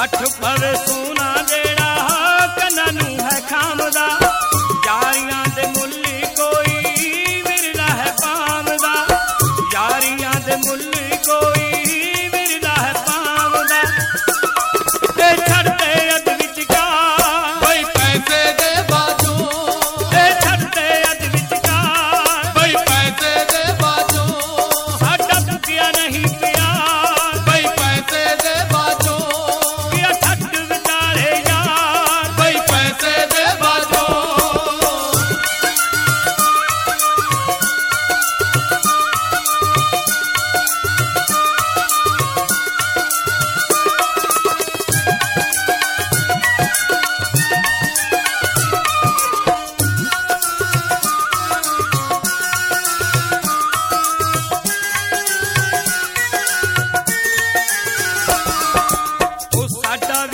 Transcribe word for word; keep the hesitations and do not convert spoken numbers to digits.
हठ पवे सोना जेड़ा कन्नू है खामदा यारियां दे मुल्ली कोई विरला है पामदा यारियां दे मुल्ली कोई विरला है पामदा ते छड़ते अद विचकार भाई पैसे दे बाजू ते छड़ते अद विचकार भाई पैसे दे बाजू साडा दुखिया नहीं प्यार भाई पैसे दे बाजू किया छट विचारे यार भाई पैसे दे बाजू ओ साडा